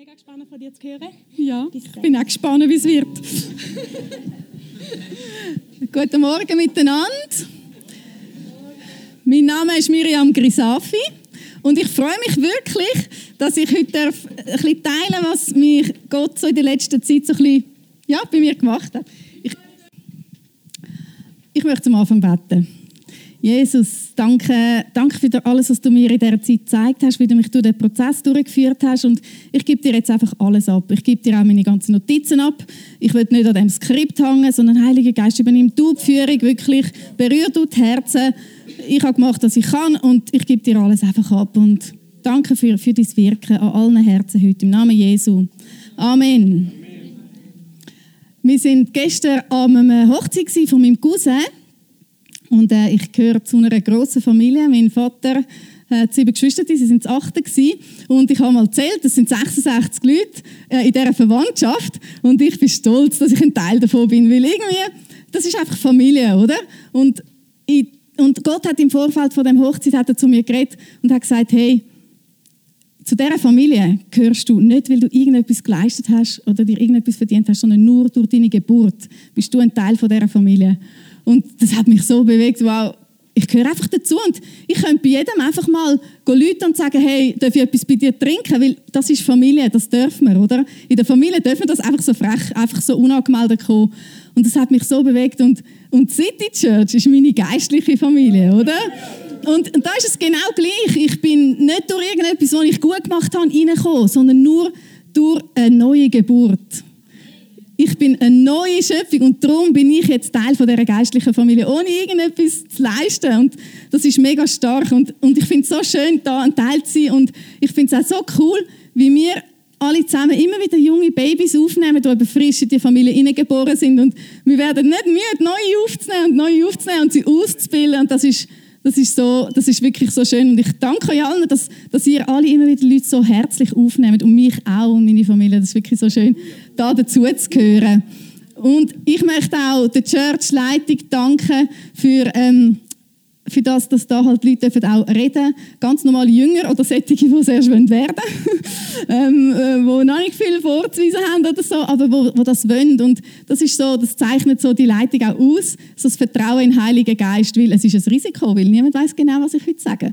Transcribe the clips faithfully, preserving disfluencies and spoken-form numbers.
mega gespannt, von dir zu hören. Ja, ich bin auch gespannt, wie es wird. Guten Morgen miteinander. Mein Name ist Miriam Grisafi und ich freue mich wirklich, dass ich heute ein bisschen teilen darf, was mich Gott so in der letzten Zeit so ein bisschen, ja, bei mir gemacht hat. Ich, ich möchte zum Anfang beten. Jesus, danke, danke für alles, was du mir in dieser Zeit gezeigt hast, wie du mich durch den Prozess durchgeführt hast. Und ich gebe dir jetzt einfach alles ab. Ich gebe dir auch meine ganzen Notizen ab. Ich will nicht an dem Skript hängen, sondern Heiliger Geist, übernimm du die Führung, wirklich berühr du die Herzen. Ich habe gemacht, was ich kann und ich gebe dir alles einfach ab. Und danke für, für dein Wirken an allen Herzen heute. Im Namen Jesu. Amen. Amen. Wir waren gestern an einer Hochzeit von meinem Cousin. Und äh, ich gehöre zu einer grossen Familie. Mein Vater hat sieben Geschwister, sie waren das achte gewesen. Und ich habe mal gezählt, das sind sechsundsechzig Leute äh, in dieser Verwandtschaft. Und ich bin stolz, dass ich ein Teil davon bin. Weil irgendwie, das ist einfach Familie, oder? Und, ich, und Gott hat im Vorfeld von dem Hochzeit hat er zu mir geredet und hat gesagt, hey, zu dieser Familie gehörst du nicht, weil du irgendetwas geleistet hast oder dir irgendetwas verdient hast, sondern nur durch deine Geburt bist du ein Teil von dieser Familie. Und das hat mich so bewegt, wow, ich gehöre einfach dazu. Und ich könnte bei jedem einfach mal rufen und sagen, hey, darf ich etwas bei dir trinken? Weil das ist Familie, das dürfen wir, oder? In der Familie dürfen wir das einfach so frech, einfach so unangemeldet kommen. Und das hat mich so bewegt. Und, und City Church ist meine geistliche Familie, oder? Und, und da ist es genau gleich. Ich bin nicht durch irgendetwas, was ich gut gemacht habe, reingekommen, sondern nur durch eine neue Geburt. Ich bin eine neue Schöpfung und darum bin ich jetzt Teil von dieser geistlichen Familie, ohne irgendetwas zu leisten. Und das ist mega stark. Und, und ich finde es so schön, da ein Teil zu sein. Und ich finde es auch so cool, wie wir alle zusammen immer wieder junge Babys aufnehmen, die eben frisch in die Familie hineingeboren sind. Und wir werden nicht müde, neue aufzunehmen und neue aufzunehmen und sie auszubilden. Und das ist, das ist, so, das ist wirklich so schön. Und ich danke euch allen, dass, dass ihr alle immer wieder Leute so herzlich aufnehmt und mich auch und meine Familie. Das ist wirklich so schön, da dazu zu gehören. Und ich möchte auch der Church-Leitung danken für, ähm, für das, dass da halt Leute dürfen auch reden. Ganz normale Jünger oder solche, die es erst werden wollen. ähm, äh, die noch nicht viel vorzuweisen haben oder so, aber wo, wo das wollen. Und das ist so, das zeichnet so die Leitung auch aus, so das Vertrauen in den Heiligen Geist, weil es ist ein Risiko, weil niemand weiß genau, was ich heute sage.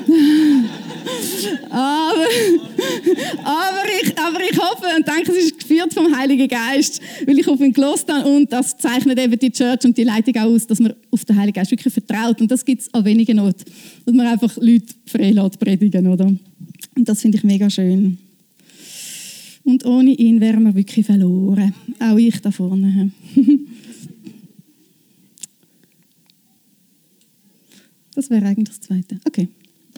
aber, aber, ich, aber ich hoffe und denke, es ist geführt vom Heiligen Geist, weil ich auf ihn gehört habe und das zeichnet eben die Church und die Leitung auch aus, dass man auf den Heiligen Geist wirklich vertraut. Und das gibt es an wenigen Orten, dass man einfach Leute frei lässt predigen, oder? Und das finde ich mega schön. Und ohne ihn wären wir wirklich verloren. Auch ich da vorne. Das wäre eigentlich das Zweite. Okay.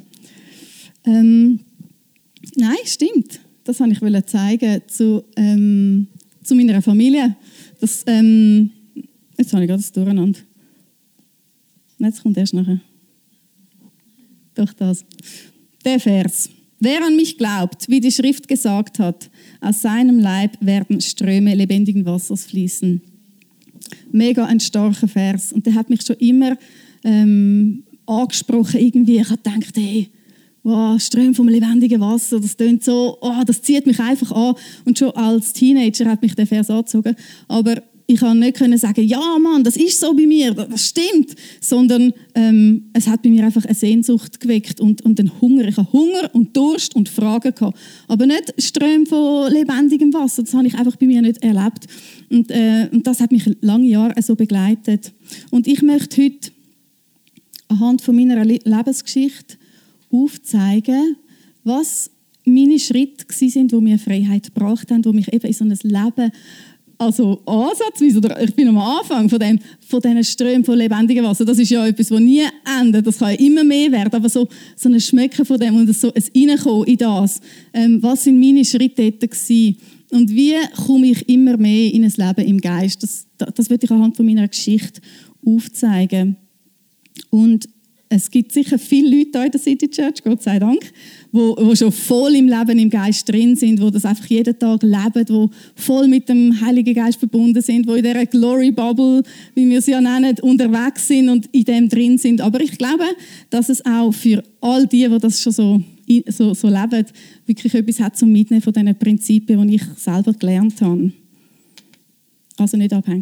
Ähm, nein, stimmt. Das wollte ich zeigen zu, ähm, zu meiner Familie. Das, ähm, jetzt habe ich gerade das Durcheinander. Jetzt kommt erst nachher. Doch das. Der Vers. Wer an mich glaubt, wie die Schrift gesagt hat, aus seinem Leib werden Ströme lebendigen Wassers fließen. Mega ein starker Vers. Und der hat mich schon immer ähm, angesprochen. Irgendwie. Ich habe gedacht, hey, wow, Ströme vom lebendigen Wasser, das tönt so, oh, das zieht mich einfach an. Und schon als Teenager hat mich der Vers angezogen. Aber ich konnte nicht sagen, ja Mann, das ist so bei mir, das stimmt. Sondern ähm, es hat bei mir einfach eine Sehnsucht geweckt und, und einen Hunger. Ich hatte Hunger und Durst und Fragen gehabt. Aber nicht Ströme von lebendigem Wasser, das habe ich einfach bei mir nicht erlebt. Und, äh, und das hat mich lange Jahre so begleitet. Und ich möchte heute anhand von meiner Lebensgeschichte aufzeigen, was meine Schritte waren, die mir Freiheit gebracht haben, die mich eben in so ein Leben, also ansatzweise, oder ich bin am Anfang von, dem, von diesen Strömen von lebendigem Wasser, das ist ja etwas, das nie endet, das kann ja immer mehr werden, aber so, so ein Schmecken von dem und so ein Reinkommen in das, ähm, was sind meine Schritte dort gewesen und wie komme ich immer mehr in ein Leben im Geist, das, das, das will ich anhand von meiner Geschichte aufzeigen. Und es gibt sicher viele Leute hier in der City Church, Gott sei Dank, wo, wo schon voll im Leben, im Geist drin sind, wo das einfach jeden Tag leben, wo voll mit dem Heiligen Geist verbunden sind, wo in dieser Glory Bubble, wie wir sie ja nennen, unterwegs sind und in dem drin sind. Aber ich glaube, dass es auch für all die, die das schon so, so, so leben, wirklich etwas hat zum Mitnehmen von diesen Prinzipien, die ich selber gelernt habe. Also nicht abhängen.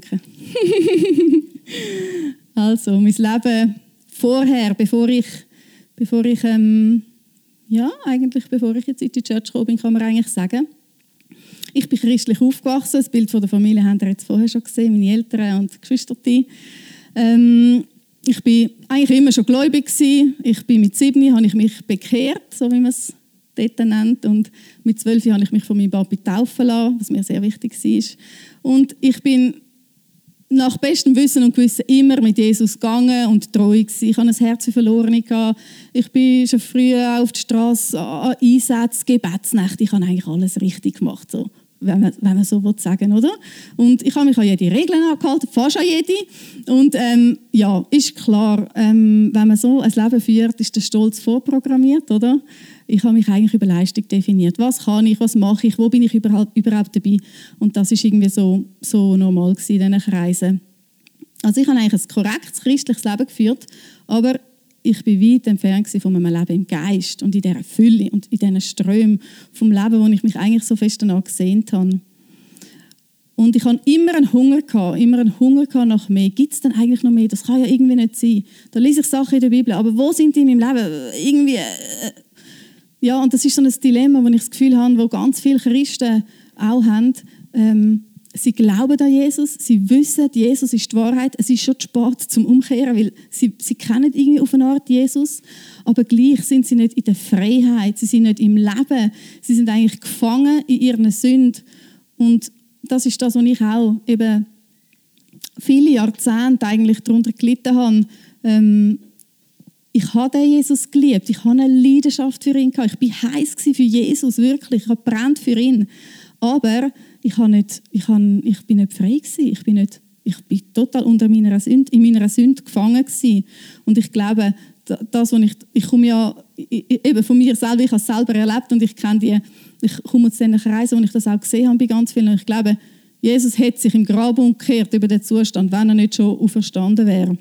Also, mein Leben vorher, bevor ich, bevor ich ähm, ja, eigentlich bevor ich jetzt in die Church gekommen bin, kann man eigentlich sagen, ich bin christlich aufgewachsen. Das Bild von der Familie haben wir jetzt vorher schon gesehen, meine Eltern und Geschwister. Ähm, ich bin eigentlich immer schon gläubig gewesen. Ich bin mit sieben habe ich mich bekehrt, so wie man es dort nennt. Und mit zwölf habe ich mich von meinem Papi taufen lassen, was mir sehr wichtig war. Und ich bin nach bestem Wissen und Gewissen immer mit Jesus gegangen und treu gewesen. Ich hatte ein Herz für Verlorene. Ich bin schon früh auf der Straße an Einsätzen, Gebetsnächte. Ich habe eigentlich alles richtig gemacht, so, wenn man, wenn man so sagen will, oder? Und ich habe mich an jede Regeln angehalten, fast an jede. Und ähm, ja, ist klar, ähm, wenn man so ein Leben führt, ist der Stolz vorprogrammiert, oder? Ich habe mich eigentlich über Leistung definiert. Was kann ich, was mache ich, wo bin ich überhaupt, überhaupt dabei? Und das war irgendwie so, so normal in diesen Kreisen. Also ich habe eigentlich ein korrektes christliches Leben geführt, aber ich war weit entfernt von einem Leben im Geist und in dieser Fülle und in diesen Strömen vom Leben, wo ich mich eigentlich so fest danach gesehnt habe. Und ich hatte immer einen Hunger, gehabt, immer einen Hunger gehabt nach mehr. Gibt es denn eigentlich noch mehr? Das kann ja irgendwie nicht sein. Da lese ich Sachen in der Bibel, aber wo sind die in meinem Leben? Irgendwie... Äh, Ja, und das ist so ein Dilemma, wo ich das Gefühl habe, wo ganz viele Christen auch haben. Ähm, sie glauben an Jesus, sie wissen, Jesus ist die Wahrheit. Es ist schon zu spät zum Umkehren, weil sie, sie kennen irgendwie auf eine Art Jesus, aber gleich sind sie nicht in der Freiheit, sie sind nicht im Leben, sie sind eigentlich gefangen in ihren Sünden. Und das ist das, was ich auch eben viele Jahrzehnte eigentlich darunter gelitten habe. Ähm, Ich habe Jesus geliebt, ich hatte eine Leidenschaft für ihn. Ich war heiß für Jesus, wirklich. Ich habe gebrannt für ihn. Aber ich, habe nicht, ich, habe, ich bin nicht frei gewesen. Ich bin, nicht, ich bin total unter meiner Sünde, in meiner Sünde gefangen gewesen. Und ich glaube, das, was ich, ich komme ja eben von mir selber, ich habe es selber erlebt und ich kenne die, ich komme zu diesen Kreisen, wo ich das auch gesehen habe bei ganz vielen. Und ich glaube, Jesus hätte sich im Grab umgekehrt über den Zustand, wenn er nicht schon auferstanden wäre.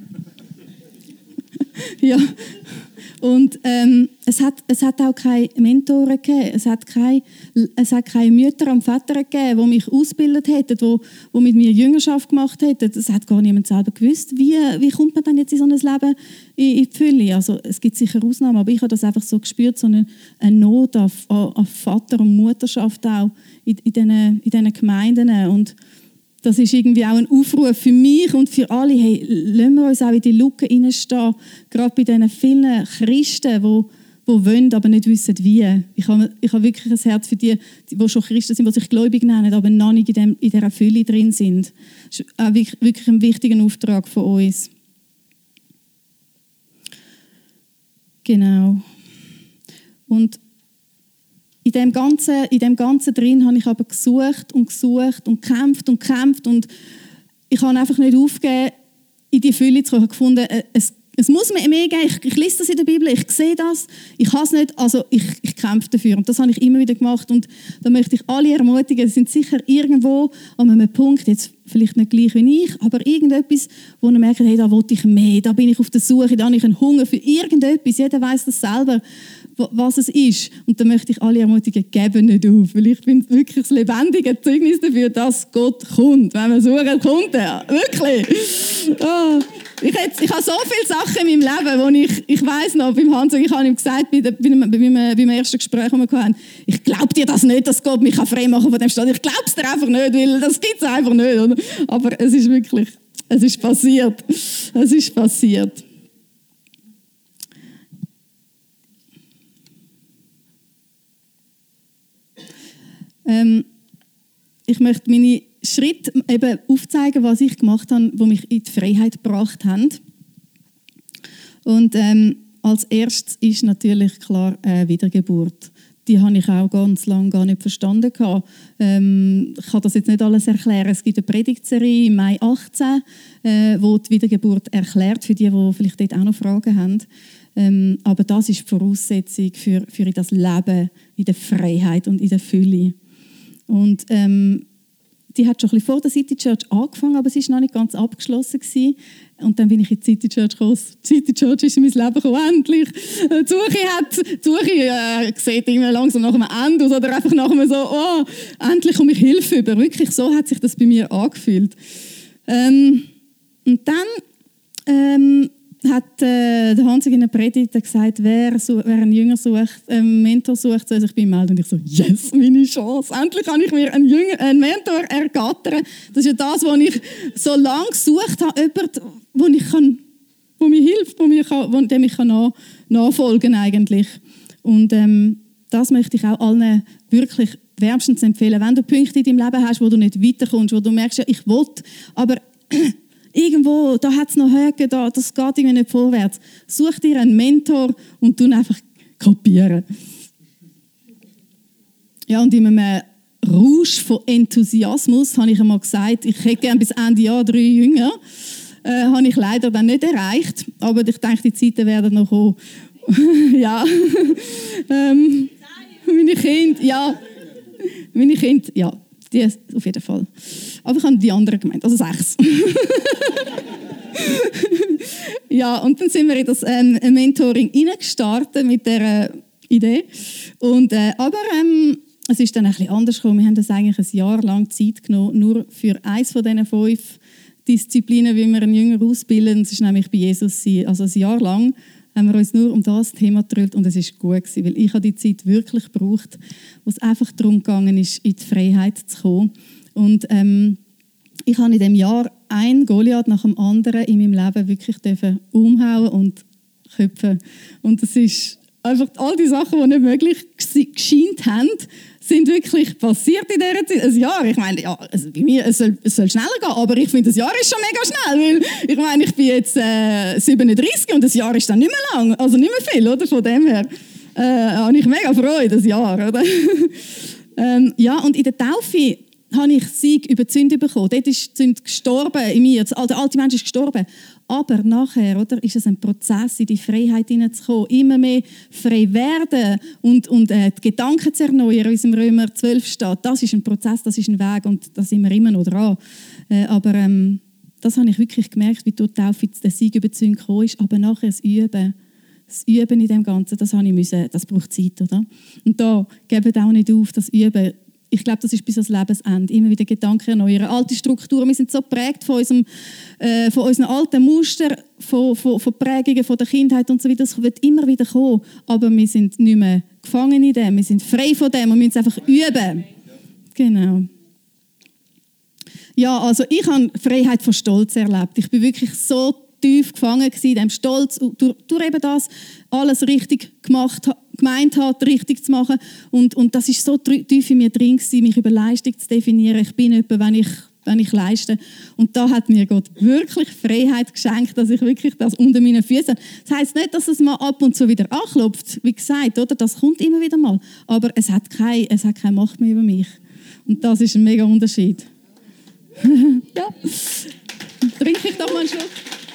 Ja, und ähm, es, hat, es hat auch keine Mentoren gegeben, es hat keine, es hat keine Mütter und Väter gegeben, die mich ausgebildet hätten, die, die mit mir Jüngerschaft gemacht hätten. Es hat gar niemand selber gewusst, wie, wie kommt man dann jetzt in so ein Leben in, in die Fülle. Also es gibt sicher Ausnahmen, aber ich habe das einfach so gespürt, so eine, eine Not an, an Vater- und Mutterschaft auch in, in, diesen, in diesen Gemeinden. Und das ist irgendwie auch ein Aufruf für mich und für alle. Hey, lassen wir uns auch in die Lücke hineinstehen, gerade bei diesen vielen Christen, die, die wollen, aber nicht wissen, wie. Ich habe, ich habe wirklich ein Herz für die, die schon Christen sind, die sich gläubig nennen, aber noch nicht in, dem, in dieser Fülle drin sind. Das ist auch wirklich ein wichtiger Auftrag von uns. Genau. Und In dem Ganzen, in dem Ganzen drin habe ich aber gesucht und gesucht und gekämpft und gekämpft und ich habe einfach nicht aufgegeben, in die Fülle zu kommen. Ich habe gefunden, es, es muss mir mehr geben. Ich, ich lese das in der Bibel, ich sehe das, ich habe es nicht, also ich, ich kämpfe dafür. Und das habe ich immer wieder gemacht und da möchte ich alle ermutigen, sie sind sicher irgendwo an einem Punkt, jetzt vielleicht nicht gleich wie ich, aber irgendetwas, wo man merkt, hey, da will ich mehr, da bin ich auf der Suche, da habe ich einen Hunger für irgendetwas. Jeder weiß das selber, was es ist. Und da möchte ich alle ermutigen, geben nicht auf, weil ich bin wirklich das lebendige Zeugnis dafür, dass Gott kommt. Wenn man sucht, kommt er. Wirklich. Oh. Ich, hätte, ich habe so viele Sachen in meinem Leben, wo ich, ich weiss noch, beim Hans, ich habe ihm gesagt, bei, der, bei, dem, bei meinem, beim ersten Gespräch, das wir hatten, ich glaube dir das nicht, dass Gott mich frei machen von dem Staat. Ich glaube es dir einfach nicht, weil das gibt es einfach nicht. Oder? Aber es ist wirklich, es ist passiert. Es ist passiert. Ähm, ich möchte meine Schritte eben aufzeigen, was ich gemacht habe, die mich in die Freiheit gebracht haben. Und ähm, als erstes ist natürlich klar äh, Wiedergeburt. die habe ich auch ganz lange gar nicht verstanden. Ähm, ich kann das jetzt nicht alles erklären. Es gibt eine Predigtserie im Mai achtzehn, äh, wo die Wiedergeburt erklärt, für die, die vielleicht dort auch noch Fragen haben. Ähm, aber das ist die Voraussetzung für, für das Leben in der Freiheit und in der Fülle. Und ähm, die hat schon ein bisschen vor der City Church angefangen, aber sie war noch nicht ganz abgeschlossen gewesen. Und dann bin ich in die City Church gekommen. Die City Church ist in mein Leben gekommen, endlich. Die Suche, hat, die Suche äh, sieht immer langsam nach einem Ende aus oder einfach nach einem so, oh, endlich komme ich Hilfe über. Wirklich, so hat sich das bei mir angefühlt. Ähm, und dann ähm, hat äh, der Hans in einer Predigt gesagt, wer, so, wer einen Jünger sucht, einen Mentor sucht, soll sich bei ihm melden. Und ich so, yes, meine Chance. Endlich kann ich mir einen, Jünger, einen Mentor ergattern. Das ist ja das, was ich so lange gesucht habe, jemand, wo ich kann, wo mir hilft, wo mir kann, wo, dem ich kann nach, nachfolgen eigentlich. Und ähm, das möchte ich auch allen wirklich wärmstens empfehlen. Wenn du Punkte in deinem Leben hast, wo du nicht weiterkommst, wo du merkst, ja, ich will, aber irgendwo, da hat es noch Höcke, da, das geht irgendwie nicht vorwärts. Such dir einen Mentor und tu einfach kopieren. Ja, und in einem Rausch von Enthusiasmus habe ich einmal gesagt, ich hätte gerne bis Ende Jahr drei Jünger. Äh, habe ich leider dann nicht erreicht, aber ich denke, die Zeiten werden noch kommen. Ja, ähm, meine Kinder, ja, meine Kinder, ja, die auf jeden Fall. Aber ich habe die anderen gemeint, also sechs. Ja, und dann sind wir in das ähm, Mentoring reingestartet mit dieser Idee. Und, äh, aber ähm, es ist dann ein bisschen anders gekommen. Wir haben das eigentlich ein Jahr lang Zeit genommen, nur für eins von diesen fünf Disziplinen, wie wir einen Jünger ausbilden. Das war nämlich bei Jesus. Also ein Jahr lang haben wir uns nur um das Thema gedrillt und es war gut gewesen, weil ich habe die Zeit wirklich gebraucht, wo es einfach darum gegangen ist, in die Freiheit zu kommen. Und ähm, ich habe in diesem Jahr ein Goliath nach dem anderen in meinem Leben wirklich umhauen und köpfen. Und das ist einfach all die Sachen, die nicht möglich gescheint haben, sind wirklich passiert in dieser Zeit. Ein Jahr, ich meine, ja, also bei mir, es soll, es soll schneller gehen, aber ich finde, ein Jahr ist schon mega schnell, weil ich meine, ich bin jetzt äh, siebenunddreißig und ein Jahr ist dann nicht mehr lang, also nicht mehr viel, oder? Von dem her äh, habe ich mega Freude, das Jahr, oder? ähm, ja, und in der Taufe habe ich Sieg über die Sünde bekommen. Dort ist die Sünde gestorben in mir, der alte Mensch ist gestorben. Aber nachher, oder, ist es ein Prozess, in die Freiheit hineinzukommen, immer mehr frei werden und, und äh, die Gedanken zu erneuern, wie es im Römer zwölf steht. Das ist ein Prozess, das ist ein Weg und da sind wir immer noch dran. Äh, aber ähm, das habe ich wirklich gemerkt, wie durch die Taufe der Sieg über die Sünde gekommen ist. Aber nachher das Üben, das Üben in dem Ganzen, das, habe ich müssen, das braucht Zeit. Oder? Und da gebt auch nicht auf, das Üben. Ich glaube, das ist bis ans Lebensende. Immer wieder Gedanken erneuern. Alte Strukturen, wir sind so geprägt von, unserem, äh, von unseren alten Mustern, von, von, von Prägungen von der Kindheit und so weiter. Das wird immer wieder kommen. Aber wir sind nicht mehr gefangen in dem. Wir sind frei von dem und müssen es einfach üben. Genau. Ja, also ich habe Freiheit von Stolz erlebt. Ich bin wirklich so tief gefangen gewesen, in dem Stolz, durch, durch eben das alles richtig gemacht, gemeint hat, richtig zu machen. Und, und das ist so tief in mir drin gewesen, mich über Leistung zu definieren. Ich bin jemand, wenn ich, wenn ich leiste. Und da hat mir Gott wirklich Freiheit geschenkt, dass ich wirklich das unter meinen Füßen habe. Das heisst nicht, dass es mal ab und zu wieder anklopft, wie gesagt, oder? Das kommt immer wieder mal. Aber es hat keine, es hat keine Macht mehr über mich. Und das ist ein mega Unterschied. Ja, trinke ich doch mal einen Schluck.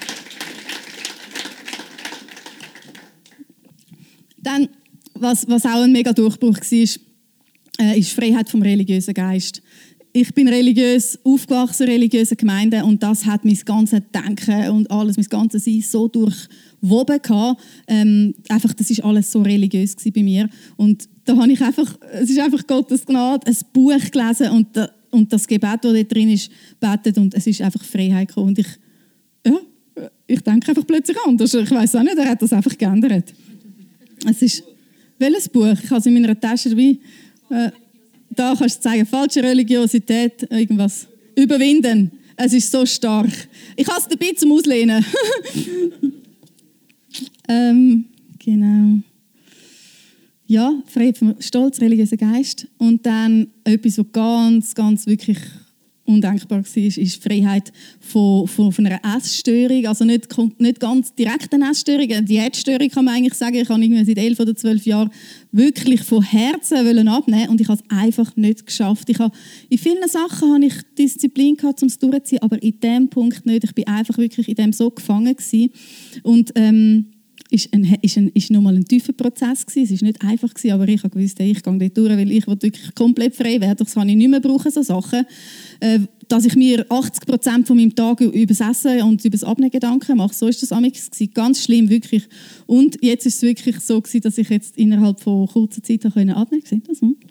Dann, was, was auch ein mega Durchbruch war, äh, ist Freiheit vom religiösen Geist. Ich bin religiös aufgewachsen, religiöse Gemeinde, und das hat mein ganzes Denken und alles, mein ganzes Sein so durchwoben gehabt. Ähm, einfach, das ist alles so religiös gewesen bei mir. Und da habe ich einfach, es ist einfach Gottes Gnade, ein Buch gelesen und, da, und das Gebet, das dort drin ist, betet, und es ist einfach Freiheit gekommen. Und ich, ja, ich denke einfach plötzlich anders. Ich weiss auch nicht, er hat das einfach geändert. Es ist, welches Buch? Ich habe es in meiner Tasche dabei. Äh, da kannst du zeigen, falsche Religiosität, irgendwas. Überwinden. Es ist so stark. Ich habe es dabei zum Auslehnen. ähm, genau. Ja, frei vom Stolz, religiöser Geist. Und dann etwas, was ganz, ganz wirklich undenkbar war, ist die Freiheit von, von, von einer Essstörung. Also nicht, nicht ganz direkt eine Essstörung, eine Diätstörung kann man eigentlich sagen. Ich habe irgendwie seit elf oder zwölf Jahren wirklich von Herzen abnehmen und ich habe es einfach nicht geschafft. Ich habe, in vielen Sachen hatte ich Disziplin gehabt, um es durchzuziehen, aber in diesem Punkt nicht. Ich war einfach wirklich in dem so gefangen gewesen. Und ähm, ist ein, ist ein, ist nochmal ein tiefer Prozess gewesen. Es war nicht einfach gewesen, aber ich habe gewusst, hey, ich gehe dort durch, weil ich wirklich komplett frei werden. Das kann ich nicht mehr brauchen, so Sachen. Äh, dass ich mir achtzig Prozent von meinem Tag über das Essen und über das Abnehmen Gedanken mache, so war das amigs gewesen. Ganz schlimm, wirklich. Und jetzt ist es wirklich so gewesen, dass ich jetzt innerhalb von kurzer Zeit abnehmen konnte. Seht ihr das? Hm?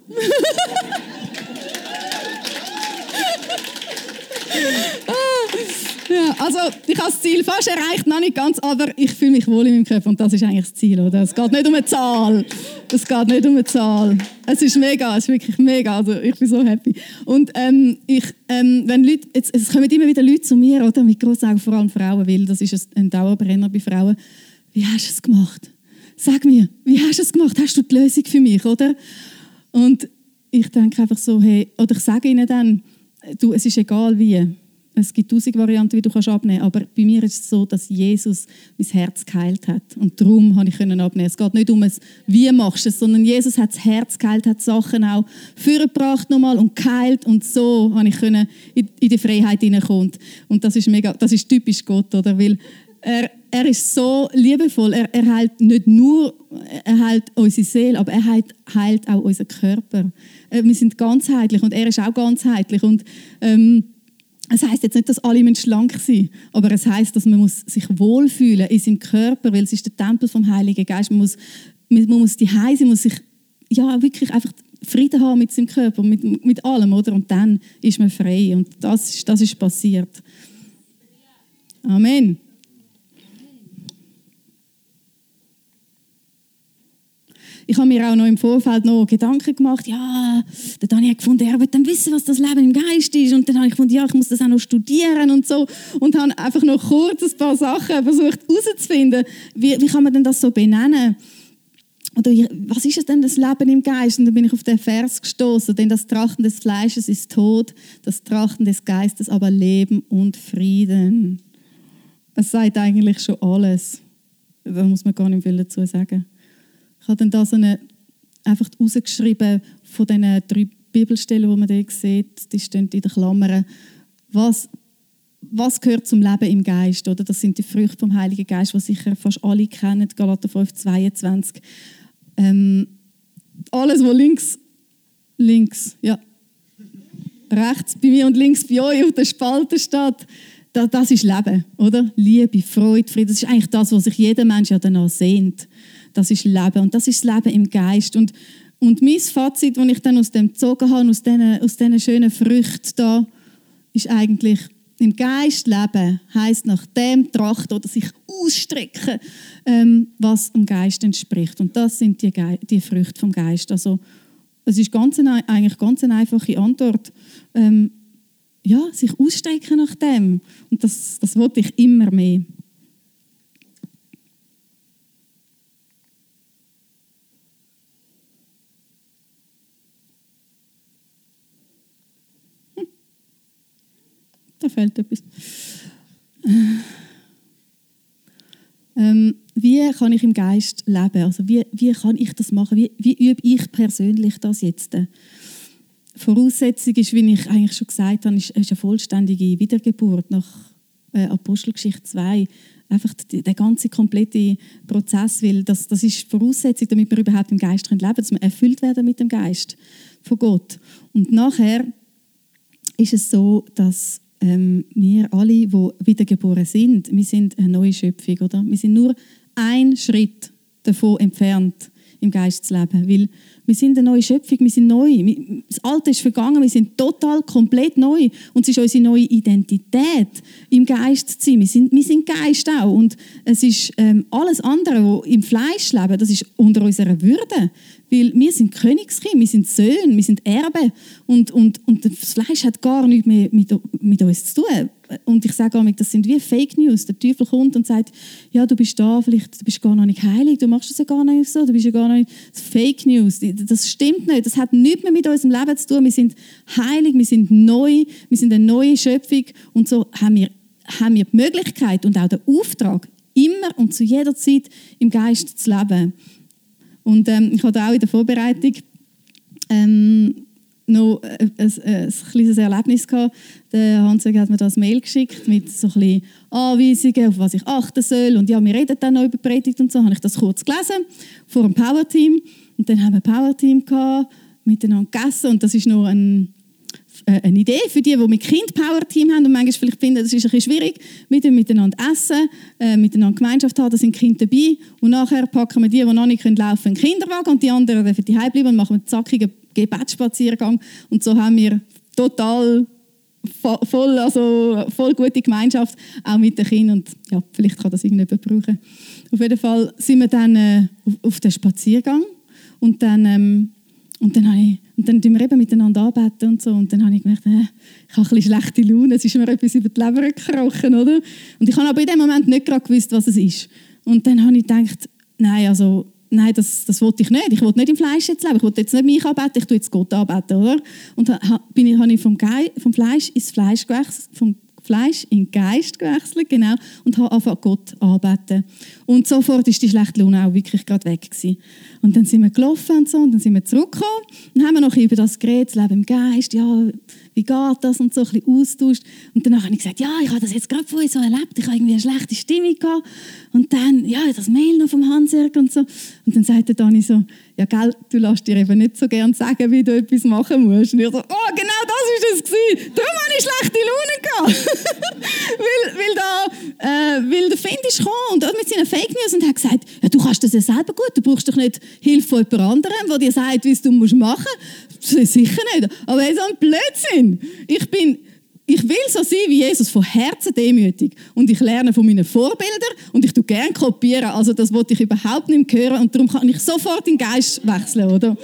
Ja, also ich habe das Ziel fast erreicht, noch nicht ganz, aber ich fühle mich wohl in meinem Körper und das ist eigentlich das Ziel, oder? Es geht nicht um eine Zahl, es geht nicht um eine Zahl. Es ist mega, es ist wirklich mega, also ich bin so happy. Und ähm, ich, ähm, wenn Leute, jetzt, es kommen immer wieder Leute zu mir, oder, mit grossen Augen, vor allem Frauen, weil das ist ein Dauerbrenner bei Frauen. Wie hast du es gemacht? Sag mir, wie hast du es gemacht? Hast du die Lösung für mich, oder? Und ich denke einfach so, hey, oder ich sage ihnen dann, du, es ist egal wie. Es gibt tausend Varianten, wie du abnehmen kannst, aber bei mir ist es so, dass Jesus mein Herz geheilt hat. Und darum konnte ich abnehmen. Es geht nicht um es, wie machst du es, sondern Jesus hat das Herz geheilt, hat Sachen auch vorgebracht nochmal und geheilt. Und so konnte ich in die Freiheit hineinkommen. Und das ist, mega, das ist typisch Gott, oder? Weil er, er ist so liebevoll. Er, er heilt nicht nur er heilt unsere Seele, aber er heilt, heilt auch unseren Körper. Wir sind ganzheitlich und er ist auch ganzheitlich. Und ähm, es heisst jetzt nicht, dass alle schlank sein müssen, aber es heisst, dass man muss sich wohlfühlen in seinem Körper, weil es ist der Tempel vom Heiligen Geist. Man muss, man muss die Heise, man muss sich ja, wirklich einfach Frieden haben mit seinem Körper, mit, mit allem, oder? Und dann ist man frei. Und das, das ist passiert. Amen. Ich habe mir auch noch im Vorfeld noch Gedanken gemacht, ja, dann habe ich gefunden, er will dann wissen, was das Leben im Geist ist. Und dann habe ich gefunden, ja, ich muss das auch noch studieren und so. Und habe einfach noch kurz ein paar Sachen versucht herauszufinden, wie, wie kann man denn das so benennen? Oder was ist es denn, das Leben im Geist? Und dann bin ich auf den Vers gestoßen, denn das Trachten des Fleisches ist Tod, das Trachten des Geistes aber Leben und Frieden. Es sagt eigentlich schon alles. Da muss man gar nicht viel dazu sagen. Ich habe dann da so eine, einfach rausgeschrieben von diesen drei Bibelstellen, die man da sieht, die stehen in den Klammern. Was, was gehört zum Leben im Geist? Oder? Das sind die Früchte vom Heiligen Geist, die sicher fast alle kennen, Galater fünf, zweiundzwanzig. Ähm, alles, was links, links, ja, rechts bei mir und links bei euch auf der Spalte steht, das, das ist Leben, oder? Liebe, Freude, Frieden, das ist eigentlich das, was sich jeder Mensch ja danach sehnt. Das ist Leben und das ist das Leben im Geist. Und, und mein Fazit, das ich dann aus dem gezogen habe, aus diesen, aus diesen schönen Früchten da, ist eigentlich, im Geist leben heisst nach dem trachten oder sich ausstrecken, ähm, was dem Geist entspricht. Und das sind die, Ge- die Früchte vom Geist. Also, es ist ganz eine, eigentlich ganz eine einfache Antwort. Ähm, ja, sich ausstrecken nach dem. Und das, das wollte ich immer mehr. Da fehlt etwas. Ähm, wie kann ich im Geist leben? Also wie, wie kann ich das machen? Wie, wie übe ich persönlich das jetzt? Voraussetzung ist, wie ich eigentlich schon gesagt habe, ist, ist eine vollständige Wiedergeburt nach äh, Apostelgeschichte zwei. Einfach der, der ganze komplette Prozess, weil das, das ist Voraussetzung, damit wir überhaupt im Geist leben können, dass wir erfüllt werden mit dem Geist von Gott. Und nachher ist es so, dass Ähm, wir alle, die wiedergeboren sind, wir sind eine neue Schöpfung, oder? Wir sind nur ein Schritt davon entfernt, im Geist zu leben, weil wir sind eine neue Schöpfung, wir sind neu. Das Alte ist vergangen, wir sind total, komplett neu. Und es ist unsere neue Identität, im Geist zu sein. Wir sind, wir sind Geist auch. Und es ist ähm, alles andere, was im Fleisch leben, das ist unter unserer Würde. Weil wir sind Königskinder, wir sind Söhne, wir sind Erben. Und, und, und das Fleisch hat gar nichts mehr mit, mit uns zu tun. Und ich sage auch, das sind wie Fake News. Der Teufel kommt und sagt, ja, du bist da, vielleicht du bist gar noch nicht heilig, du machst das ja gar nicht so, du bist ja gar noch nicht... Das Fake News, das stimmt nicht. Das hat nichts mehr mit unserem Leben zu tun. Wir sind heilig, wir sind neu, wir sind eine neue Schöpfung. Und so haben wir, haben wir die Möglichkeit und auch den Auftrag, immer und zu jeder Zeit im Geist zu leben. Und ähm, ich hatte auch in der Vorbereitung ähm, noch ein, ein, ein kleines Erlebnis gehabt. Der Hans-Jörg hat mir das Mail geschickt mit so ein bisschen Anweisungen, auf was ich achten soll. Und ja, wir reden dann noch über Predigt und so. Habe ich das kurz gelesen vor dem Power-Team. Und dann haben wir ein Power-Team gehabt, miteinander gegessen. Und das ist noch ein, äh, eine Idee für die, die mit Kind Power-Team haben und manchmal vielleicht finden, das ist ein bisschen schwierig, mit dem miteinander essen, äh, miteinander Gemeinschaft haben, da sind Kinder dabei. Und nachher packen wir die, die noch nicht laufen können, in den Kinderwagen und die anderen dürfen die bleiben und machen einen zackigen Gebetsspaziergang. Und so haben wir total voll, also voll gute Gemeinschaft, auch mit den Kindern. Und ja, vielleicht kann das irgendjemand brauchen. Auf jeden Fall sind wir dann äh, auf, auf den Spaziergang und dann, ähm, und dann, ich, und dann tun wir eben miteinander anbeten und so. Und dann habe ich gemerkt, äh, ich habe ein bisschen schlechte Laune, es ist mir etwas über die Leber gekrochen, oder? Und ich habe aber in dem Moment nicht gerade gewusst, was es ist. Und dann habe ich gedacht, nein, also Nein, das, das wollte ich nicht. Ich wollte nicht im Fleisch jetzt leben. Ich wollte jetzt nicht mich anbeten, ich tue jetzt Gott anbeten, oder? Und dann bin ich, habe ich vom, Ge- vom Fleisch ins Fleisch gewechselt, vom Fleisch in den Geist gewechselt, genau, und habe angefangen Gott anbeten. Und sofort war die schlechte Laune auch wirklich gerade weg gewesen. Und dann sind wir gelaufen und so, und dann sind wir zurückgekommen und haben wir noch über das geredet, das Leben im Geist, ja, wie geht das und so, ein bisschen austauscht. Und danach habe ich gesagt, ja, ich habe das jetzt gerade vorhin so erlebt, ich habe irgendwie eine schlechte Stimmung gehabt. Und dann, ja, das Mail noch vom Hans-Jörg und so. Und dann sagte Dani so, ja, gell, du lässt dir eben nicht so gerne sagen, wie du etwas machen musst. Und ich so, oh, genau das war es gewesen. Darum habe ich schlechte Laune gehabt. weil, weil, da, äh, weil der Find ist gekommen und mit seinen Fake News und hat gesagt, ja, du kannst das ja selber gut, du brauchst doch nicht Hilfe von jemand anderem, der dir sagt, wie du es machen musst. Sicher nicht. Aber so ein Blödsinn. Ich bin... Ich will so sein wie Jesus, von Herzen demütig. Und ich lerne von meinen Vorbildern und ich tue gerne kopieren. Also das wollte ich überhaupt nicht mehr hören und darum kann ich sofort in den Geist wechseln, oder?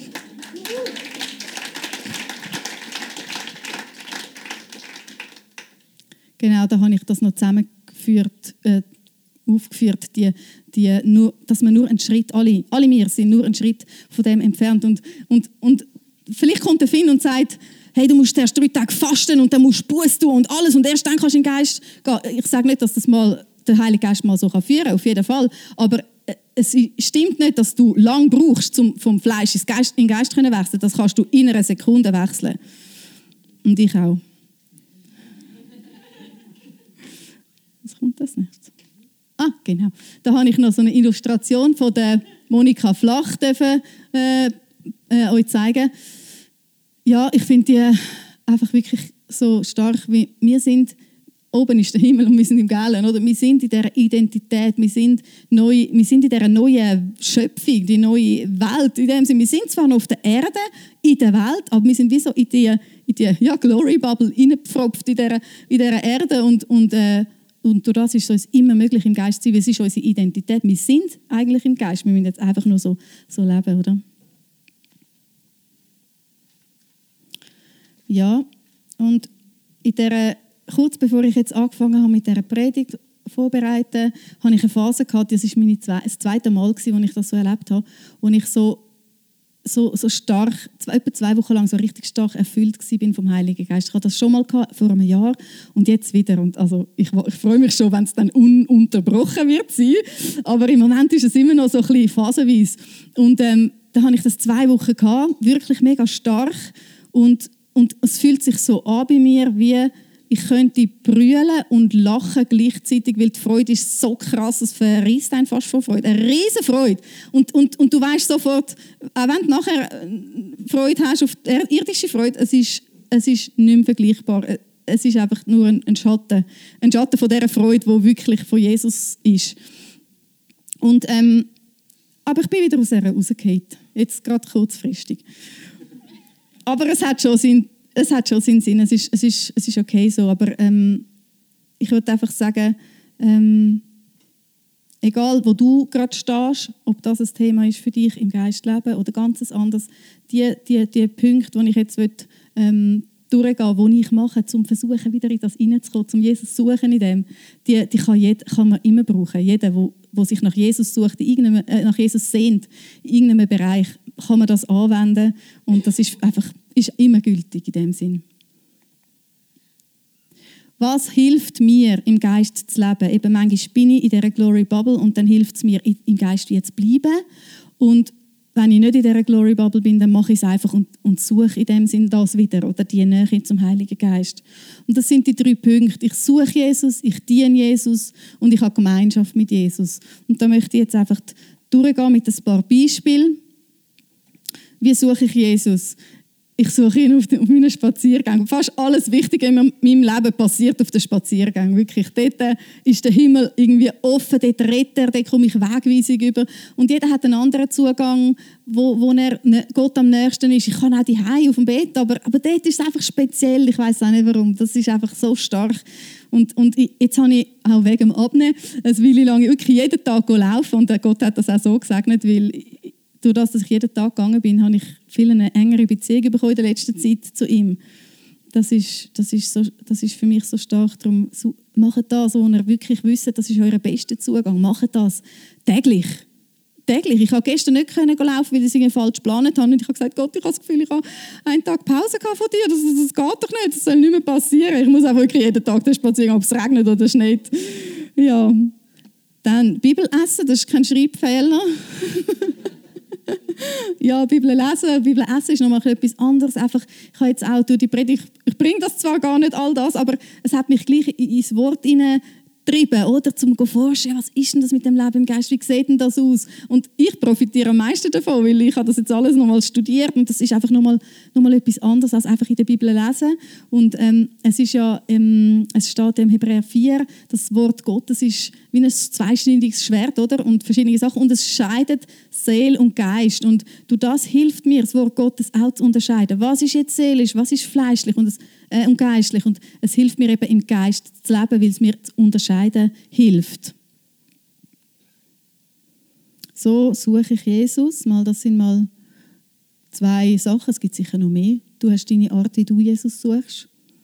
Genau, da habe ich das noch zusammengeführt, äh, aufgeführt, die, die, nur, dass wir nur einen Schritt, alle, alle wir sind nur einen Schritt von dem entfernt. Und, und, und vielleicht kommt der Finn und sagt, hey, du musst erst drei Tage fasten und dann musst du Buße tun und alles und erst dann kannst du in den Geist gehen. Ich sage nicht, dass das mal der Heilige Geist mal so führen kann, auf jeden Fall. Aber es stimmt nicht, dass du lange brauchst, um vom Fleisch ins Geist, in den Geist zu wechseln. Das kannst du in einer Sekunde wechseln. Und ich auch. Was kommt das nächstes? Ah, genau. Da habe ich noch so eine Illustration von der Monika Flach dürfen, äh, äh, euch zeigen. Ja, ich finde die einfach wirklich so stark, wie wir sind. Oben ist der Himmel und wir sind im Gelben, oder? Wir sind in dieser Identität, wir sind, neu, wir sind in dieser neuen Schöpfung, die neue Welt. In dem Sinne, wir sind zwar noch auf der Erde, in der Welt, aber wir sind wie so in die, in die ja, Glory-Bubble reingepfropft in dieser, in dieser Erde und, und, äh, und durch das ist es uns immer möglich, im Geist zu sein, weil es ist unsere Identität. Wir sind eigentlich im Geist, wir müssen jetzt einfach nur so, so leben, oder? Ja, und in der, kurz bevor ich jetzt angefangen habe mit dieser Predigt vorbereiten, habe ich eine Phase gehabt, das war meine zwei, das zweite Mal, als ich das so erlebt habe, wo ich so, so, so stark, etwa zwei Wochen lang so richtig stark erfüllt war vom Heiligen Geist. Ich hatte das schon mal gehabt, vor einem Jahr und jetzt wieder. Und also ich, ich freue mich schon, wenn es dann ununterbrochen wird sein. Aber im Moment ist es immer noch so ein bisschen phasenweise. Und ähm, da habe ich das zwei Wochen gehabt, wirklich mega stark und Und es fühlt sich so an bei mir, wie ich könnte brüllen und lachen gleichzeitig, weil die Freude ist so krass, es verreisst einen fast vor Freude. Eine riesen Freude. Und, und, und du weißt sofort, auch wenn du nachher Freude hast auf die irdische Freude, es ist, es ist nicht mehr vergleichbar. Es ist einfach nur ein, ein Schatten. Ein Schatten von dieser Freude, die wirklich von Jesus ist. Und, ähm, aber ich bin wieder aus ihr rausgefallen. Jetzt gerade kurzfristig. Aber es hat schon seinen, es hat schon seinen Sinn, es ist, es ist, es ist okay so. Aber ähm, ich würde einfach sagen, ähm, Egal, wo du gerade stehst, ob das ein Thema ist für dich im Geistleben oder ganz anderes, die, die, die Punkte, die ich jetzt will, ähm, durchgehen will, die ich mache, um versuchen, wieder in das hineinzukommen, um Jesus zu suchen in dem, die, die kann, jeder, kann man immer brauchen. Jeder, der, der sich nach Jesus sucht, in äh, nach Jesus sehnt, in irgendeinem Bereich, kann man das anwenden und das ist einfach ist immer gültig in dem Sinn. Was hilft mir, im Geist zu leben? Eben manchmal bin ich in dieser Glory Bubble und dann hilft es mir, im Geist zu bleiben. Und wenn ich nicht in dieser Glory Bubble bin, dann mache ich es einfach und, und suche in dem Sinn das wieder oder die Nähe zum Heiligen Geist. Und das sind die drei Punkte. Ich suche Jesus, ich diene Jesus und ich habe Gemeinschaft mit Jesus. Und da möchte ich jetzt einfach durchgehen mit ein paar Beispielen. Wie suche ich Jesus? Ich suche ihn auf, den, auf meinen Spaziergängen. Fast alles Wichtige in meinem Leben passiert auf den Spaziergängen. Wirklich. Dort ist der Himmel irgendwie offen, dort redet er, dort komme ich Wegweisung über. Und jeder hat einen anderen Zugang, wo, wo er Gott am nächsten ist. Ich kann auch daheim auf dem Bett, aber, aber dort ist es einfach speziell. Ich weiss auch nicht warum. Das ist einfach so stark. Und, und jetzt habe ich auch wegen dem Abnehmen eine Weile lang wirklich jeden Tag laufen. Und Gott hat das auch so gesegnet, weil durch das, dass ich jeden Tag gegangen bin, habe ich viel eine engere Beziehung bekommen in der letzten Zeit zu ihm. Das ist, das ist, so, das ist für mich so stark. Darum so, macht das, wo ihr wirklich wisst, das ist euer bester Zugang. Macht das täglich. Täglich. Ich konnte gestern nicht laufen, weil ich es falsch geplant habe. Und ich habe gesagt, Gott, ich habe das Gefühl, ich habe einen Tag Pause von dir. Das, das geht doch nicht. Das soll nicht mehr passieren. Ich muss auch wirklich jeden Tag den spazieren, ob es regnet oder schneit. Ja. Dann Bibel essen, das ist kein Schreibfehler. Ja, Bibel lesen, Bibel essen ist nochmal etwas anderes. Einfach, ich habe jetzt auch durch die Predigt, ich bringe das zwar gar nicht all das, aber es hat mich gleich ins Wort hineingetrieben, oder? Zum zu forschen, was ist denn das mit dem Leben im Geist, wie sieht denn das aus? Und ich profitiere am meisten davon, weil ich habe das jetzt alles nochmal studiert und das ist einfach nochmal noch mal etwas anderes, als einfach in der Bibel lesen. Und ähm, es ist ja, ähm, es steht im Hebräer vier, das Wort Gottes ist wie ein zweischneidiges Schwert, oder? Und verschiedene Sachen. Und es scheidet Seele und Geist. Und durch das hilft mir, das Wort Gottes auch zu unterscheiden. Was ist jetzt seelisch, was ist fleischlich und, das, äh, und geistlich? Und es hilft mir eben im Geist zu leben, weil es mir zu unterscheiden hilft. So suche ich Jesus. Mal, das sind mal zwei Sachen. Es gibt sicher noch mehr. Du hast deine Art, wie du Jesus suchst.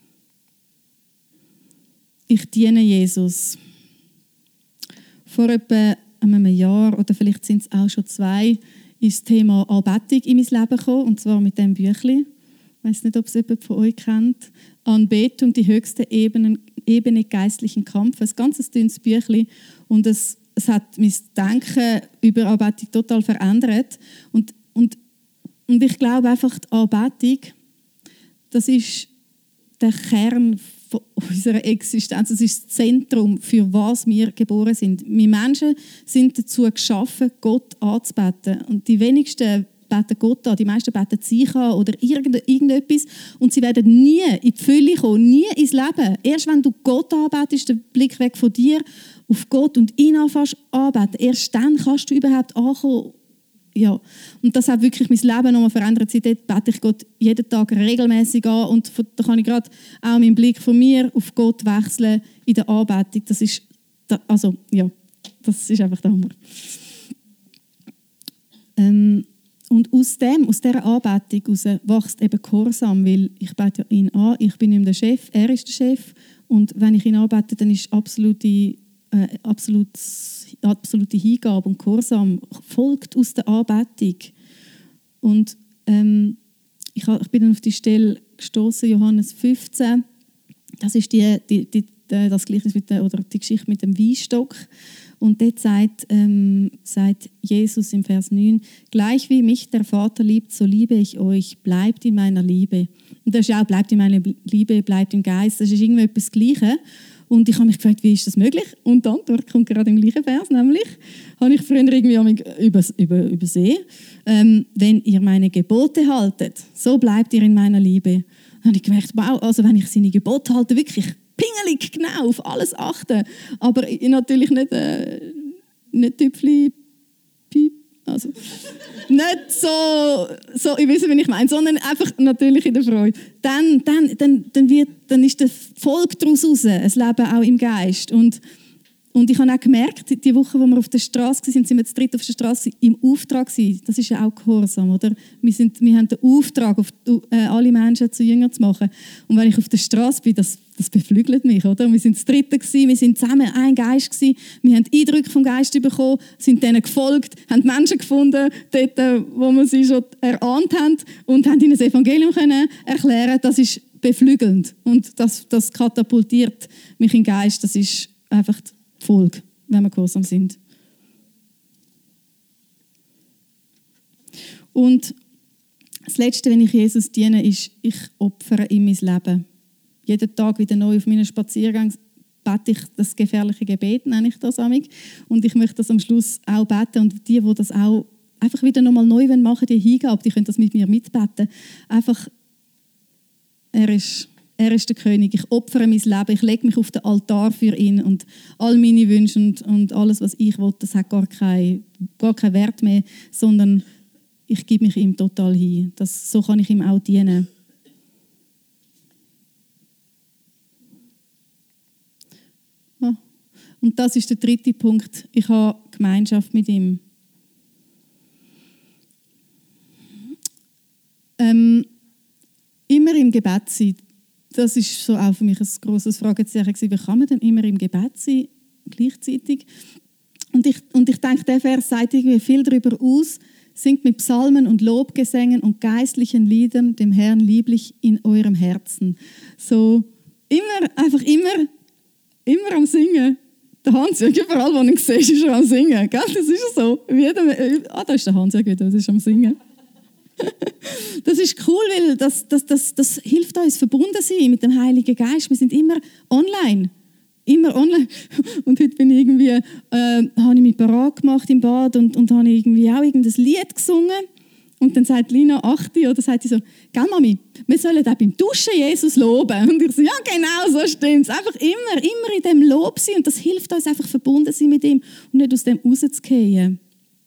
Ich diene Jesus. Vor etwa einem Jahr, oder vielleicht sind es auch schon zwei, ist das Thema Anbetung in mein Leben gekommen, und zwar mit diesem Büchlein. Ich weiss nicht, ob es jemand von euch kennt. Anbetung, die höchste Ebene, Ebene geistlichen Kampfes. Ein ganz dünnes Büchlein. Und es, es hat mein Denken über Anbetung total verändert. Und, und, und ich glaube einfach, die Anbetung, das ist der Kern von unserer Existenz. Es ist das Zentrum, für was wir geboren sind. Wir Menschen sind dazu geschaffen, Gott anzubeten. Und die wenigsten beten Gott an, die meisten beten sich an oder irgendetwas. Und sie werden nie in die Fülle kommen, nie ins Leben. Erst wenn du Gott anbetest, den Blick weg von dir auf Gott und ihn anfängst anbeten, erst dann kannst du überhaupt ankommen. Ja, und das hat wirklich mein Leben nochmal verändert. Seitdem bete ich Gott jeden Tag regelmäßig an und da kann ich gerade auch meinen Blick von mir auf Gott wechseln in der Anbetung. Das ist, also, ja, das ist einfach der Hammer. Ähm, und aus dem, aus dieser Anbetung heraus wächst eben Gehorsam, weil ich bete ihn an, ich bin nicht mehr der Chef, er ist der Chef und wenn ich ihn anbete, dann ist absolute Äh, absolut, absolute Hingabe und Gehorsam folgt aus der Anbetung. Und ähm, ich, ich bin dann auf die Stelle gestoßen, Johannes fünfzehn. Das ist die, die, die, das Gleichnis mit der, oder die Geschichte mit dem Weinstock. Und dort sagt, ähm, sagt Jesus im Vers neun, gleich wie mich der Vater liebt, so liebe ich euch, bleibt in meiner Liebe. Und das ist auch, bleibt in meiner Liebe, bleibt im Geist. Das ist irgendwie etwas Gleiches. Und ich habe mich gefragt, wie ist das möglich? Und die Antwort kommt gerade im gleichen Vers, nämlich, habe ich früher irgendwie übers, über, übersehen, ähm, wenn ihr meine Gebote haltet, so bleibt ihr in meiner Liebe. Dann habe ich gemerkt, wow, also wenn ich seine Gebote halte, wirklich pingelig genau auf alles achten, aber natürlich nicht, äh, nicht Tüpfli, piep, also nicht so, so, ich weiß, wie ich meine, sondern einfach natürlich in der Freude. Dann, dann, dann, dann, wird, dann ist der Volk daraus raus, ein Leben auch im Geist. Und, Und ich habe auch gemerkt, die Woche, wo wir auf der Straße waren, sind wir zu dritt auf der Straße im Auftrag gewesen. Das ist ja auch Gehorsam, oder? Wir, sind, wir haben den Auftrag, auf die, äh, alle Menschen zu Jüngern zu machen. Und wenn ich auf der Straße bin, das, das beflügelt mich, oder? Wir sind zu dritt gewesen, wir sind zusammen ein Geist gewesen. Wir haben Eindrücke vom Geist bekommen, sind denen gefolgt, haben Menschen gefunden, dort, wo wir sie schon erahnt haben, und haben ihnen das Evangelium können erklären. Das ist beflügelnd. Und das, das katapultiert mich in den Geist. Das ist einfach die Folge, wenn wir gehorsam sind. Und das Letzte, wenn ich Jesus diene, ist, ich opfere ihm mein Leben. Jeden Tag wieder neu auf meinen Spaziergängen bete ich das gefährliche Gebet, nenne ich das amig. Und ich möchte das am Schluss auch beten. Und die, die das auch einfach wieder nochmal neu machen wollen, die Hingabe, die können das mit mir mitbeten. Einfach, er ist... Er ist der König. Ich opfere mein Leben. Ich lege mich auf den Altar für ihn. Und all meine Wünsche und, und alles, was ich will, das hat gar keinen gar kein Wert mehr, sondern ich gebe mich ihm total hin. Das, so kann ich ihm auch dienen. Ja. Und das ist der dritte Punkt. Ich habe Gemeinschaft mit ihm. Ähm, immer im Gebet sein. Das ist so auch für mich ein grosses Fragezeichen gewesen. Wie kann man denn immer im Gebet sein, gleichzeitig? Und ich, und ich denke, der Vers sagt irgendwie viel darüber aus. Singt mit Psalmen und Lobgesängen und geistlichen Liedern dem Herrn lieblich in eurem Herzen. So immer, einfach immer, immer am Singen. Der Hans-Jörg, überall, wo ihn siehst, ist er am Singen. Gell? Das ist so. Ah, da ist der Hans-Jörg wieder, das ist am Singen. Das ist cool, weil das, das, das, das hilft uns, verbunden zu sein mit dem Heiligen Geist. Wir sind immer online. Immer online. Und heute bin ich irgendwie, äh, habe ich mich parat gemacht im Bad und, und habe irgendwie auch irgendein Lied gesungen. Und dann sagt Lina, achte, oder sagt sie so, gell Mami, wir sollen auch beim Duschen Jesus loben. Und ich so, ja genau, so stimmt es. Einfach immer, immer in dem Lob sein. Und das hilft uns einfach, verbunden zu sein mit ihm und nicht aus dem rauszugehen.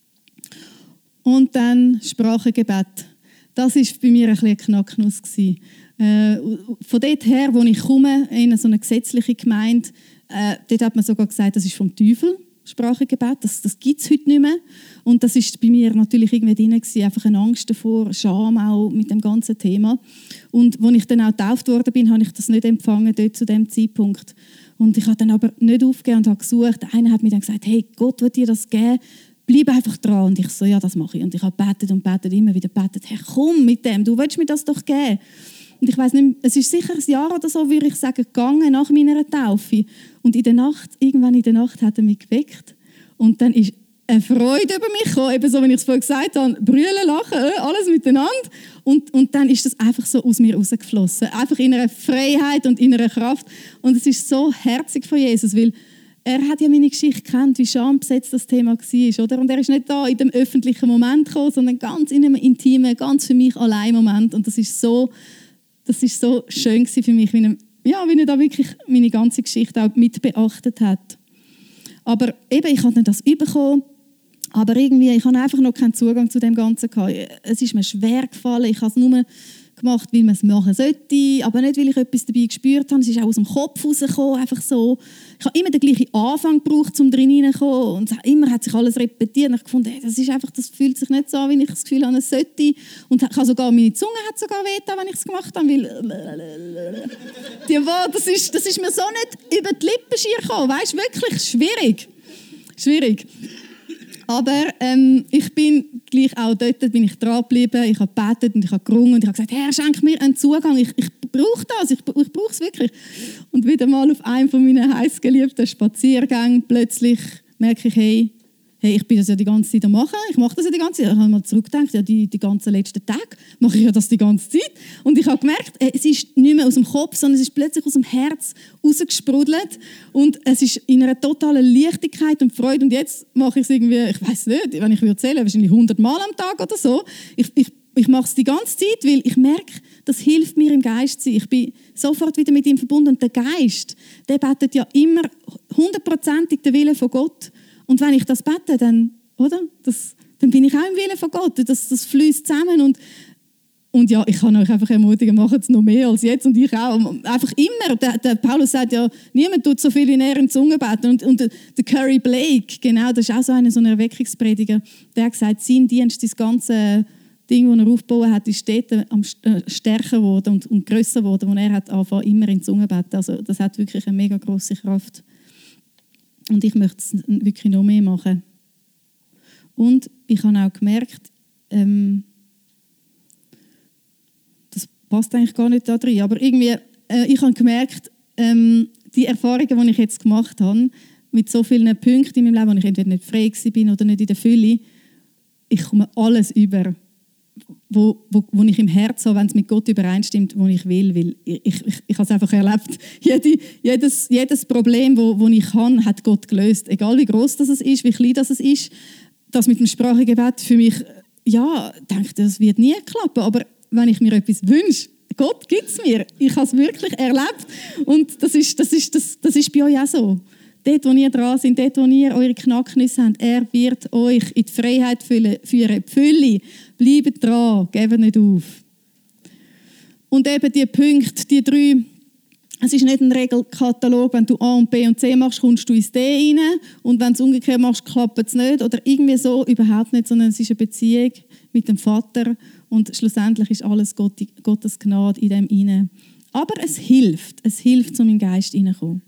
Und dann Sprachengebet. Das war bei mir ein bisschen eine Knacknuss. Äh, von dort her, wo ich komme, in so eine gesetzliche Gemeinde, äh, dort hat man sogar gesagt, das ist vom Teufel, Sprachengebet. Das, das gibt es heute nicht mehr. Und das war bei mir natürlich irgendwie drin gewesen, einfach eine Angst davor, Scham auch mit dem ganzen Thema. Und als ich dann auch getauft worden bin, habe ich das nicht empfangen, dort zu dem Zeitpunkt. Und ich habe dann aber nicht aufgegeben und habe gesucht. Einer hat mir dann gesagt, hey, Gott wird dir das geben. Bleib einfach dran. Und ich so, ja, das mache ich. Und ich habe gebetet und betet, immer wieder gebetet, hey, komm mit dem, du willst mir das doch geben. Und ich weiss nicht, es ist sicher ein Jahr oder so, würde ich sagen, gegangen nach meiner Taufe. Und in der Nacht, irgendwann in der Nacht hat er mich geweckt. Und dann ist eine Freude über mich gekommen, eben so, wie ich es vorhin gesagt habe, brüllen, lachen, alles miteinander. Und, und dann ist das einfach so aus mir rausgeflossen. Einfach in einer Freiheit und in einer Kraft. Und es ist so herzig von Jesus, weil er hat ja meine Geschichte gekannt, wie schambesetzt das Thema war, oder? Und er ist nicht da in dem öffentlichen Moment gekommen, sondern ganz in einem intimen, ganz für mich allein Moment. Und das ist so, das ist so schön für mich, wie er, ja, wie er da wirklich meine ganze Geschichte auch mit beachtet hat. Aber eben, ich habe dann das bekommen, aber irgendwie, ich habe einfach noch keinen Zugang zu dem Ganzen gehabt. Es ist mir schwer gefallen, ich habe es nur gemacht, weil man es machen sollte, aber nicht, weil ich etwas dabei gespürt habe. Es ist auch aus dem Kopf rausgekommen, einfach so. Ich habe immer den gleichen Anfang gebraucht, um drin hineinzukommen, und immer hat sich alles repetiert. Und ich gefunden, hey, das ist einfach, das fühlt sich nicht so an, wie ich das Gefühl habe, es sollte. Und ich habe sogar, meine Zunge hat sogar wehgetan, wenn ich es gemacht habe, weil die Worte, das ist, das ist mir so nicht über die Lippen schier gekommen. Weißt, wirklich schwierig, schwierig. Aber ähm, ich bin gleich auch dort, bin ich dran geblieben, ich habe gebetet und ich habe gerungen und ich habe gesagt, Herr, schenk mir einen Zugang, ich, ich brauche das, ich, ich brauche es wirklich. Und wieder mal auf einem von meinen heißgeliebten Spaziergängen plötzlich merke ich, hey, hey, ich bin das ja die ganze Zeit am machen, ich mache das ja die ganze Zeit. Ich habe mal zurückgedacht, ja, die, die ganzen letzten Tage mache ich ja das die ganze Zeit. Und ich habe gemerkt, es ist nicht mehr aus dem Kopf, sondern es ist plötzlich aus dem Herz rausgesprudelt. Und es ist in einer totalen Leichtigkeit und Freude. Und jetzt mache ich es irgendwie, ich weiß nicht, wenn ich würde zählen, wahrscheinlich hundert Mal am Tag oder so. Ich, ich, ich mache es die ganze Zeit, weil ich merke, das hilft mir im Geist zu sein. Ich bin sofort wieder mit ihm verbunden. Und der Geist, der betet ja immer hundertprozentig den Willen von Gott. Und wenn ich das bete, dann, oder? Das, dann bin ich auch im Willen von Gott. Das, das fließt zusammen. Und Und ja, ich kann euch einfach ermutigen, macht es noch mehr als jetzt und ich auch. Einfach immer. Der, der Paulus sagt ja, niemand tut so viel wie er in Zunge beten. Und, und der, der Curry Blake, genau, das ist auch so einer, so ein Erweckungsprediger, der hat gesagt, sein Dienst, das ganze Ding, das er aufgebaut hat, ist dort am stärker geworden und, und grösser geworden, wo er hat angefangen, immer in Zunge beten. Also das hat wirklich eine mega grosse Kraft. Und ich möchte es wirklich noch mehr machen. Und ich habe auch gemerkt, ähm, das passt eigentlich gar nicht da drin, aber irgendwie, äh, ich habe gemerkt, ähm, die Erfahrungen, die ich jetzt gemacht habe, mit so vielen Punkten in meinem Leben, wo ich entweder nicht frei war oder nicht in der Fülle, ich komme alles über, wo, wo, wo ich im Herzen habe, wenn es mit Gott übereinstimmt, wo ich will. Weil ich, ich, ich habe es einfach erlebt. Jede, jedes, jedes Problem, das wo, wo ich habe, hat Gott gelöst. Egal wie gross das ist, wie klein das ist. Das mit dem Sprachengebet für mich, ja, ich denke, das wird nie klappen. Aber wenn ich mir etwas wünsche, Gott gibt es mir. Ich habe es wirklich erlebt. Und das ist, das, ist, das, das ist bei euch auch so. Dort, wo ihr dran seid, dort, wo ihr eure Knacknüsse habt, er wird euch in die Freiheit führen. Die Fülle. Bleibt dran, gebt nicht auf. Und eben die Punkte, die drei, es ist nicht ein Regelkatalog, wenn du A und B und C machst, kommst du ins D rein und wenn du es umgekehrt machst, klappt es nicht oder irgendwie so, überhaupt nicht, sondern es ist eine Beziehung mit dem Vater und schlussendlich ist alles Gott, Gottes Gnade in dem rein. Aber es hilft, es hilft, um in den Geist hineinzukommen.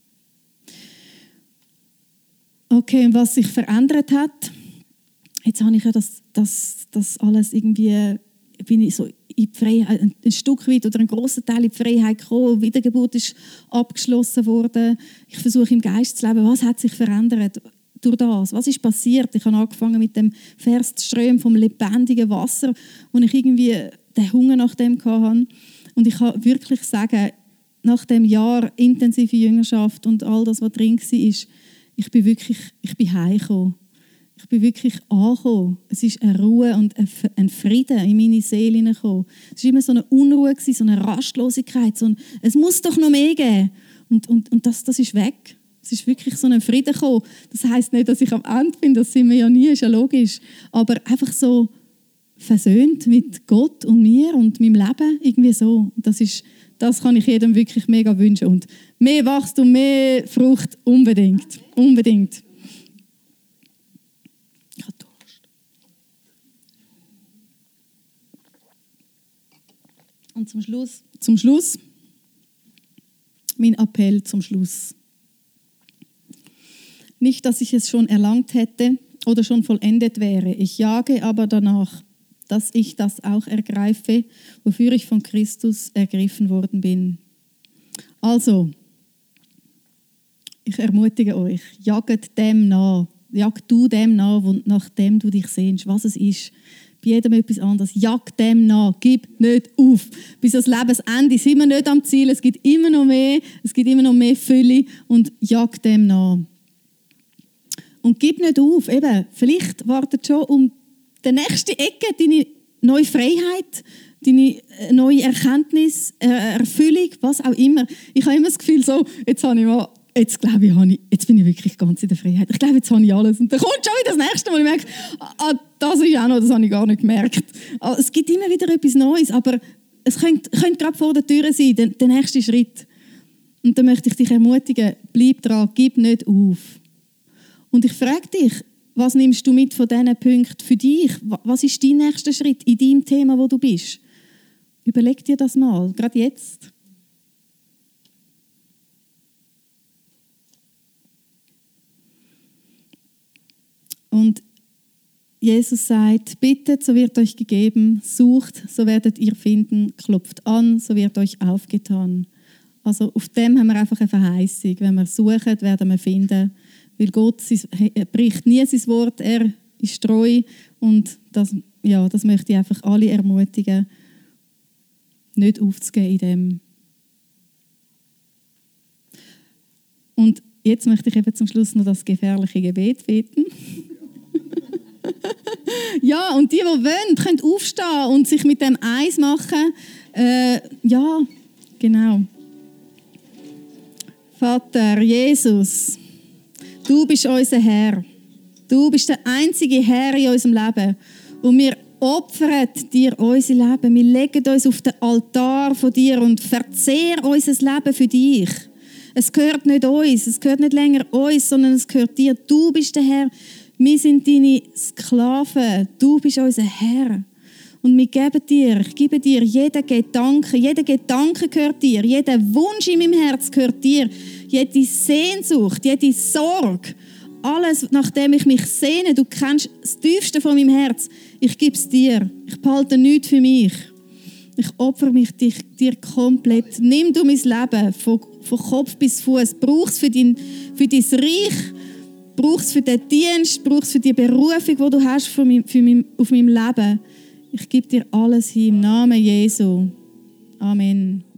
Okay, und was sich verändert hat, jetzt habe ich ja das, das, das alles irgendwie, bin ich so in die Freiheit, ein Stück weit oder ein grosser Teil in die Freiheit gekommen. Wiedergeburt ist abgeschlossen worden. Ich versuche im Geist zu leben. Was hat sich verändert durch das? Was ist passiert? Ich habe angefangen mit dem Verströmen vom lebendigen Wasser, wo ich irgendwie den Hunger nach dem hatte. Und ich kann wirklich sagen, nach dem Jahr intensive Jüngerschaft und all das, was drin war, ich bin wirklich, ich bin heimgekommen. Ich bin wirklich angekommen. Es ist eine Ruhe und ein Frieden in meine Seele hineingekommen. Es war immer so eine Unruhe, so eine Rastlosigkeit, so ein, es muss doch noch mehr geben. Und, und, und das, das ist weg. Es ist wirklich so ein Frieden gekommen. Das heisst nicht, dass ich am Ende bin, das sind wir ja nie, ist ja logisch. Aber einfach so versöhnt mit Gott und mir und meinem Leben, irgendwie so. Das ist, das kann ich jedem wirklich mega wünschen. Und mehr Wachstum, mehr Frucht, unbedingt. Unbedingt. Ich habe Durst. Und zum Schluss, zum Schluss, mein Appell zum Schluss. Nicht, dass ich es schon erlangt hätte oder schon vollendet wäre. Ich jage aber danach, dass ich das auch ergreife, wofür ich von Christus ergriffen worden bin. Also, ich ermutige euch, jagt dem nach. Jag du dem nach, nach dem du dich sehnst, was es ist. Bei jedem etwas anderes. Jag dem nach, gib nicht auf. Bis ans Lebensende sind wir nicht am Ziel. Es gibt immer noch mehr, es gibt immer noch mehr Fülle und jag dem nach. Und gib nicht auf. Eben, vielleicht wartet schon um die nächste Ecke deine neue Freiheit, deine neue Erkenntnis, Erfüllung, was auch immer. Ich habe immer das Gefühl, so, jetzt habe ich mal Jetzt glaube ich, ich, jetzt bin ich wirklich ganz in der Freiheit. Ich glaube, jetzt habe ich alles. Und dann kommt schon wieder das Nächste, wo ich merke, ah, das ist auch noch, das habe ich gar nicht gemerkt. Also, es gibt immer wieder etwas Neues, aber es könnte, könnte gerade vor der Tür sein, der, der nächste Schritt. Und dann möchte ich dich ermutigen, bleib dran, gib nicht auf. Und ich frage dich, was nimmst du mit von diesen Punkten für dich? Was ist dein nächster Schritt in deinem Thema, wo du bist? Überleg dir das mal, gerade jetzt. Und Jesus sagt, bittet, so wird euch gegeben, sucht, so werdet ihr finden, klopft an, so wird euch aufgetan. Also auf dem haben wir einfach eine Verheißung. Wenn wir suchen, werden wir finden. Weil Gott er bricht nie sein Wort, er ist treu. Und das, ja, das möchte ich einfach alle ermutigen, nicht aufzugeben in dem. Und jetzt möchte ich eben zum Schluss noch das gefährliche Gebet beten. Ja, und die, die wollen, können aufstehen und sich mit dem eins machen. Äh, ja, genau. Vater, Jesus, du bist unser Herr. Du bist der einzige Herr in unserem Leben. Und wir opfern dir unser Leben. Wir legen uns auf den Altar von dir und verzehr unser Leben für dich. Es gehört nicht uns, es gehört nicht länger uns, sondern es gehört dir. Du bist der Herr. Wir sind deine Sklaven. Du bist unser Herr. Und wir geben dir, ich gebe dir jeden Gedanke, jeder Gedanke gehört dir, jeder Wunsch in meinem Herz gehört dir, jede Sehnsucht, jede Sorge, alles, nach dem ich mich sehne, du kennst das Tiefste von meinem Herz, ich gebe es dir, ich behalte nichts für mich. Ich opfere mich dich, dir komplett. Nimm du mein Leben von, von Kopf bis Fuß, brauch es für dein, für dein Reich, brauch es für den Dienst, brauch es für die Berufung, die du hast für mein, für mein, auf meinem Leben. Ich gebe dir alles hin im Namen Jesu. Amen.